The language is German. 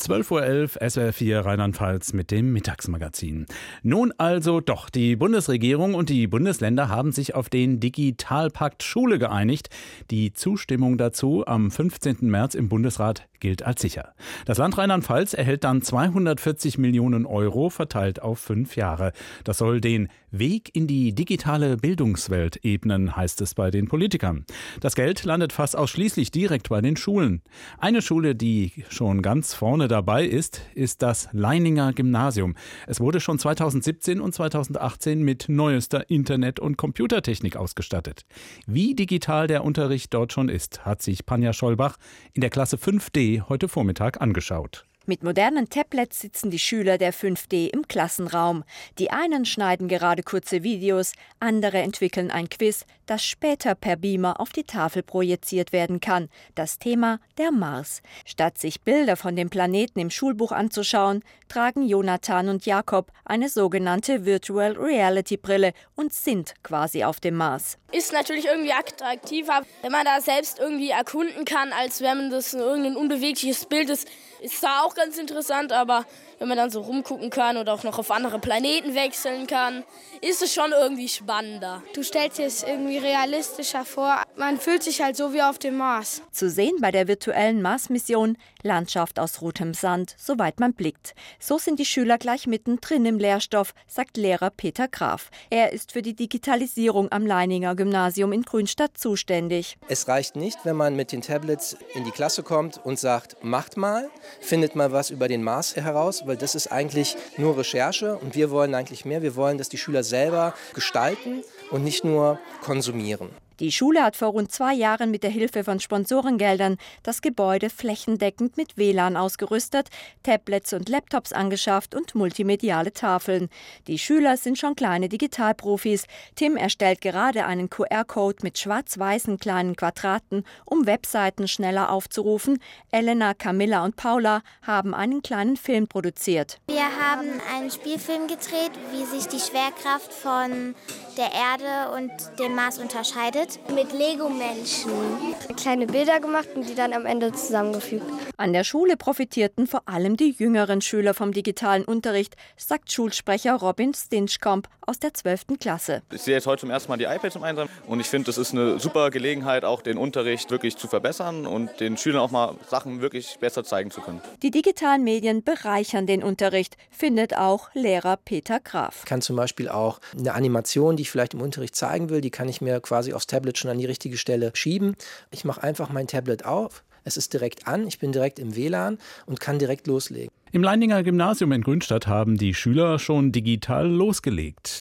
12:11 Uhr, SWR 4 Rheinland-Pfalz mit dem Mittagsmagazin. Nun also doch, die Bundesregierung und die Bundesländer haben sich auf den Digitalpakt Schule geeinigt. Die Zustimmung dazu am 15. März im Bundesrat gilt als sicher. Das Land Rheinland-Pfalz erhält dann 240 Millionen Euro verteilt auf 5 Jahre. Das soll den Weg in die digitale Bildungswelt ebnen, heißt es bei den Politikern. Das Geld landet fast ausschließlich direkt bei den Schulen. Eine Schule, die schon ganz vorne dabei ist das Leininger Gymnasium. Es wurde schon 2017 und 2018 mit neuester Internet- und Computertechnik ausgestattet. Wie digital der Unterricht dort schon ist, hat sich Panja Schollbach in der Klasse 5D heute Vormittag angeschaut. Mit modernen Tablets sitzen die Schüler der 5D im Klassenraum. Die einen schneiden gerade kurze Videos, andere entwickeln ein Quiz, das später per Beamer auf die Tafel projiziert werden kann. Das Thema der Mars. Statt sich Bilder von dem Planeten im Schulbuch anzuschauen, tragen Jonathan und Jakob eine sogenannte Virtual Reality Brille und sind quasi auf dem Mars. Ist natürlich irgendwie attraktiver, wenn man da selbst irgendwie erkunden kann, als wenn das irgendein unbewegliches Bild ist. Ist zwar auch ganz interessant, aber wenn man dann so rumgucken kann oder auch noch auf andere Planeten wechseln kann, ist es schon irgendwie spannender. Du stellst dir es irgendwie realistischer vor. Man fühlt sich halt so wie auf dem Mars. Zu sehen bei der virtuellen Mars-Mission Landschaft aus rotem Sand, soweit man blickt. So sind die Schüler gleich mittendrin im Lehrstoff, sagt Lehrer Peter Graf. Er ist für die Digitalisierung am Leininger Gymnasium in Grünstadt zuständig. Es reicht nicht, wenn man mit den Tablets in die Klasse kommt und sagt, macht mal, findet mal was über den Mars heraus, weil das ist eigentlich nur Recherche und wir wollen eigentlich mehr. Wir wollen, dass die Schüler selber gestalten und nicht nur konsumieren. Die Schule hat vor rund 2 Jahren mit der Hilfe von Sponsorengeldern das Gebäude flächendeckend mit WLAN ausgerüstet, Tablets und Laptops angeschafft und multimediale Tafeln. Die Schüler sind schon kleine Digitalprofis. Tim erstellt gerade einen QR-Code mit schwarz-weißen kleinen Quadraten, um Webseiten schneller aufzurufen. Elena, Camilla und Paula haben einen kleinen Film produziert. Wir haben einen Spielfilm gedreht, wie sich die Schwerkraft von der Erde und dem Mars unterscheidet. Mit Lego-Menschen. Kleine Bilder gemacht und die dann am Ende zusammengefügt. An der Schule profitierten vor allem die jüngeren Schüler vom digitalen Unterricht, sagt Schulsprecher Robin Stinchkomp aus der 12. Klasse. Ich sehe jetzt heute zum ersten Mal die iPads im Einsatz und ich finde, das ist eine super Gelegenheit, auch den Unterricht wirklich zu verbessern und den Schülern auch mal Sachen wirklich besser zeigen zu können. Die digitalen Medien bereichern den Unterricht, findet auch Lehrer Peter Graf. Ich kann zum Beispiel auch eine Animation, die ich vielleicht im Unterricht zeigen will, die kann ich mir quasi aufs Tablet schon an die richtige Stelle schieben. Ich mache einfach mein Tablet auf, es ist direkt an, ich bin direkt im WLAN und kann direkt loslegen. Im Leininger Gymnasium in Grünstadt haben die Schüler schon digital losgelegt.